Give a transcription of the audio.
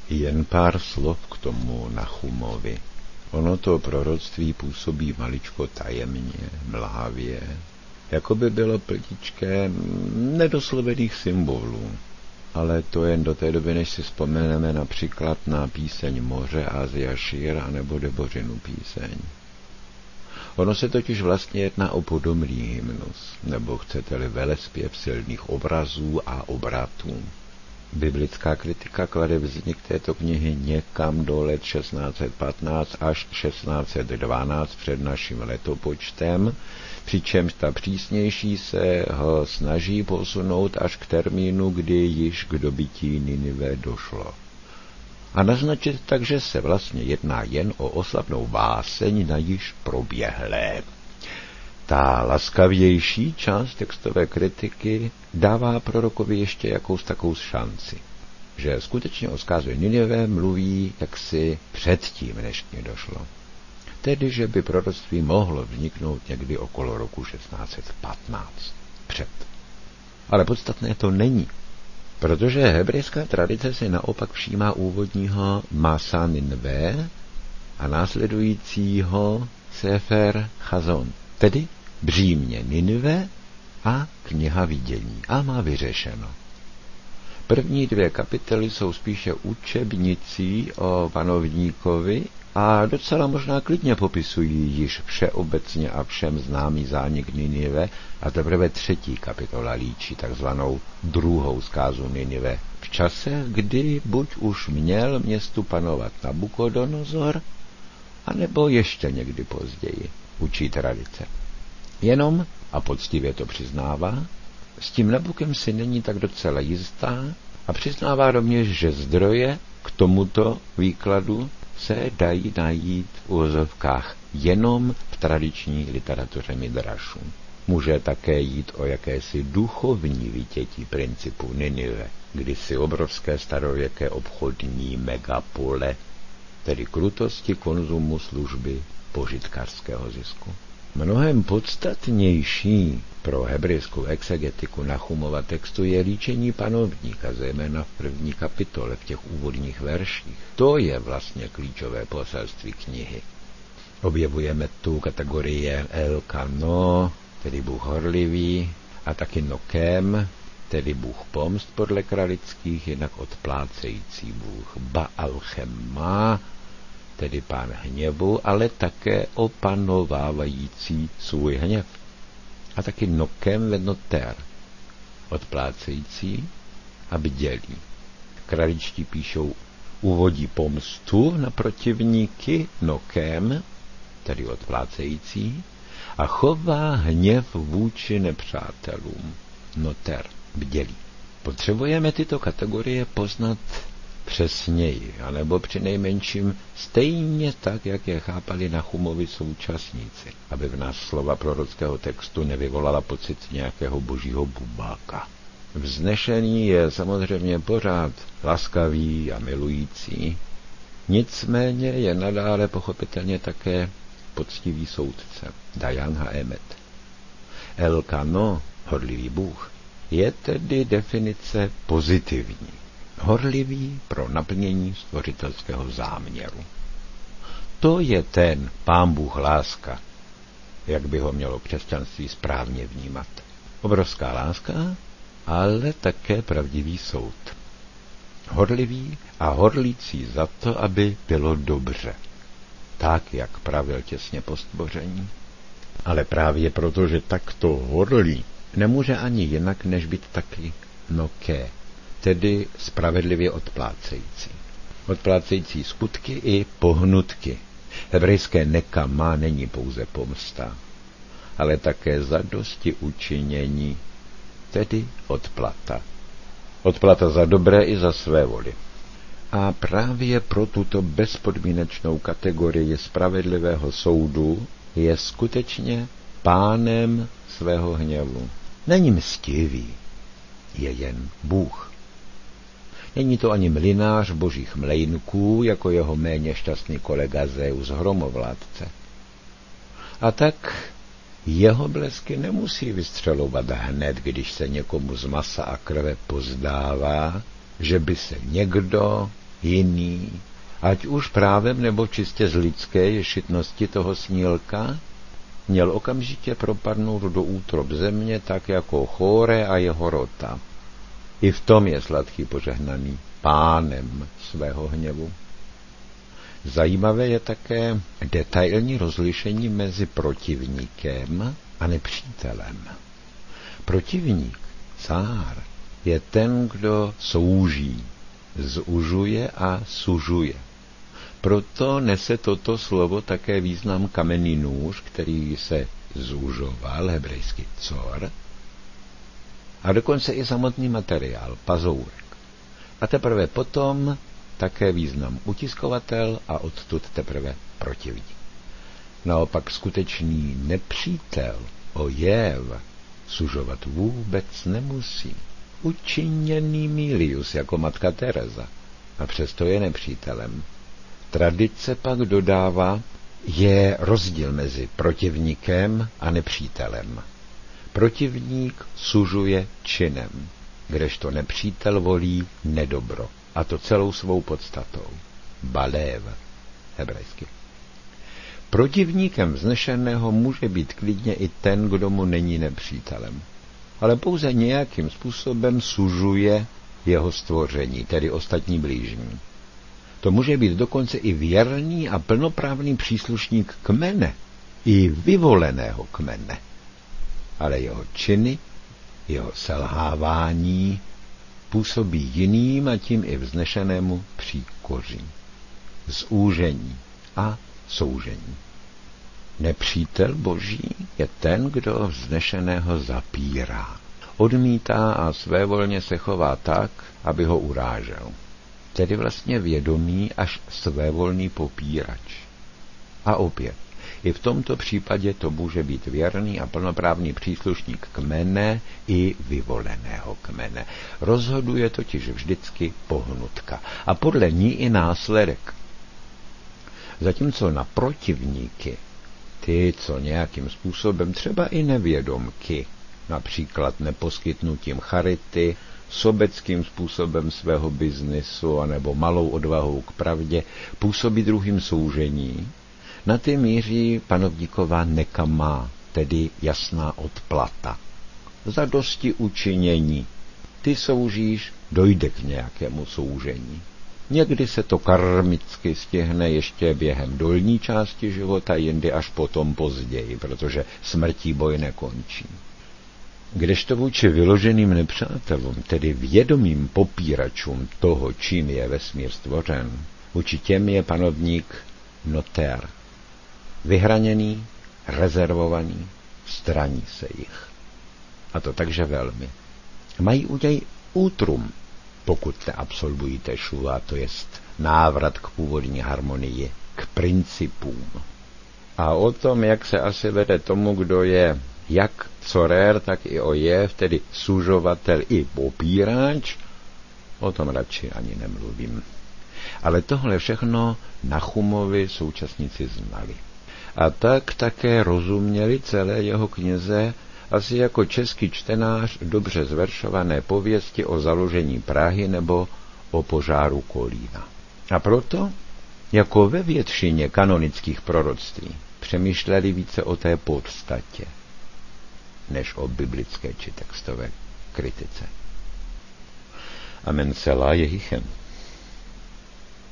Jen pár slov k tomu Nachumovi. Ono to proroctví působí maličko tajemně, mlhavě, jako by bylo pltičké nedoslovených symbolů. Ale to jen do té doby, než si vzpomeneme například na píseň Moře Asia Šír anebo Debořinu píseň. Ono se totiž vlastně jedná o podomlý hymnus, nebo chcete-li velespěv silných obrazů a obratů. Biblická kritika klade vznik této knihy někam do let 1615 až 1612 před naším letopočtem, přičemž ta přísnější se ho snaží posunout až k termínu, kdy již k dobytí Ninive došlo. A naznačit tak, že se vlastně jedná jen o oslavnou báseň na již proběhlé. Ta laskavější část textové kritiky dává prorokovi ještě jakous takovou šanci, že skutečně o zkázu Ninive mluví jaksi předtím, než k ní došlo. Tedy, že by proroctví mohlo vzniknout někdy okolo roku 1615. Před. Ale podstatné to není, protože hebrejská tradice si naopak všímá úvodního Masa Ninve a následujícího Sefer Chazon, tedy břímě Ninive a kniha vidění. A má vyřešeno. První dvě kapitoly jsou spíše učebnicí o panovníkovi a docela možná klidně popisují již všeobecně a všem známý zánik Ninive a teprve třetí kapitola líčí takzvanou druhou zkázu Ninive v čase, kdy buď už měl městu panovat Nabukodonozor, anebo ještě někdy později, učí tradice. Jenom, a poctivě to přiznává, s tím Nabukem si není tak docela jistá a přiznává rovněž, že zdroje k tomuto výkladu se dají najít v uvozovkách jenom v tradiční literatuře Midrašu. Může také jít o jakési duchovní vytětí principu Ninive, kdysi obrovské starověké obchodní megapole, tedy krutosti konzumu služby požitkářského zisku. Mnohem podstatnější pro hebrejskou exegetiku Nachumova textu je líčení panovníka, zejména v první kapitole, v těch úvodních verších. To je vlastně klíčové poselství knihy. Objevujeme tu kategorie Elkano, tedy Bůh horlivý, a taky Nokem, tedy Bůh pomst podle kralických, jinak odplácející Bůh Baal-Chemma, tedy pán hněvu, ale také opanovávající svůj hněv. A taky Nokem venoter, odplácející a bdělý. Kraličtí píšou, uvodí pomstu na protivníky Nokem, tedy odplácející, a chová hněv vůči nepřátelům, noter, bdělý. Potřebujeme tyto kategorie poznat přesněji, anebo přinejmenším stejně tak, jak je chápali Nachumovi současníci, aby v nás slova prorockého textu nevyvolala pocit nějakého božího bubáka. Vznešený je samozřejmě pořád laskavý a milující, nicméně je nadále pochopitelně také poctivý soudce, Dayan Haemet. Elkano, horlivý Bůh, je tedy definice pozitivní. Horlivý pro naplnění stvořitelského záměru. To je ten Pán Bůh láska, jak by ho mělo křesťanství správně vnímat. Obrovská láska, ale také pravdivý soud. Horlivý a horlící za to, aby bylo dobře. Tak, jak pravil těsně po stvoření. Ale právě proto, že takto horlí, nemůže ani jinak, než být taky noké, tedy spravedlivě odplácející. Odplácející skutky i pohnutky. Hebrejské nekama není pouze pomsta, ale také zadosti učinění, tedy odplata. Odplata za dobré i za své voli. A právě pro tuto bezpodmínečnou kategorii spravedlivého soudu je skutečně pánem svého hněvu. Není mstivý, je jen Bůh. Není to ani mlynář božích mlejnků, jako jeho méně šťastný kolega Zeus hromovládce. A tak jeho blesky nemusí vystřelovat hned, když se někomu z masa a krve pozdává, že by se někdo jiný, ať už právem nebo čistě z lidské ješitnosti toho snílka, měl okamžitě propadnout do útrob země, tak jako Chóre a jeho rota. I v tom je sladký požehnaný pánem svého hněvu. Zajímavé je také detailní rozlišení mezi protivníkem a nepřítelem. Protivník, cár, je ten, kdo souží, zužuje a sužuje. Proto nese toto slovo také význam kamenný nůž, který se zužoval, hebrejsky cor, a dokonce i samotný materiál, pazourek. A teprve potom také význam utiskovatel a odtud teprve protivník. Naopak skutečný nepřítel, ojev, sužovat vůbec nemusí. Učiněný Milius jako matka Teresa, a přesto je nepřítelem. Tradice pak dodává, je rozdíl mezi protivníkem a nepřítelem. Protivník sužuje činem, kdežto nepřítel volí nedobro, a to celou svou podstatou. Balév, hebrejsky. Protivníkem vznešeného může být klidně i ten, kdo mu není nepřítelem, ale pouze nějakým způsobem sužuje jeho stvoření, tedy ostatní blížní. To může být dokonce i věrný a plnoprávný příslušník kmene, i vyvoleného kmene. Ale jeho činy, jeho selhávání působí jiným a tím i vznešenému příkoří, zúžení a soužení. Nepřítel boží je ten, kdo vznešeného zapírá, odmítá a svévolně se chová tak, aby ho urážel. Tedy vlastně vědomý až svévolný popírač. A opět, i v tomto případě to může být věrný a plnoprávný příslušník kmene i vyvoleného kmene. Rozhoduje totiž vždycky pohnutka a podle ní i následek. Zatímco na protivníky, ty, co nějakým způsobem, třeba i nevědomky, například neposkytnutím charity, sobeckým způsobem svého biznesu anebo malou odvahou k pravdě, působí druhým soužení, na ty míří panovníková nekamá, tedy jasná odplata. Za dosti učinění. Ty soužíš, dojde k nějakému soužení. Někdy se to karmicky stihne ještě během dolní části života, jindy až potom později, protože smrtí boj nekončí. Kdežto vůči vyloženým nepřátelům, tedy vědomým popíračům toho, čím je vesmír stvořen, vůči těm je panovník notér. Vyhraněný, rezervovaný, straní se jich. A to takže velmi. Mají u něj útrum, pokud neabsolvují tešuva, to jest návrat k původní harmonii, k principům. A o tom, jak se asi vede tomu, kdo je jak corér, tak i ojev, tedy sužovatel i popírač, o tom radši ani nemluvím. Ale tohle všechno Nachumovi současníci znali. A tak také rozuměli celé jeho knize, asi jako český čtenář dobře zveršované pověsti o založení Prahy nebo o požáru Kolína. A proto, jako ve většině kanonických proroctví, přemýšleli více o té podstatě, než o biblické či textové kritice. Amen celá Jehichem.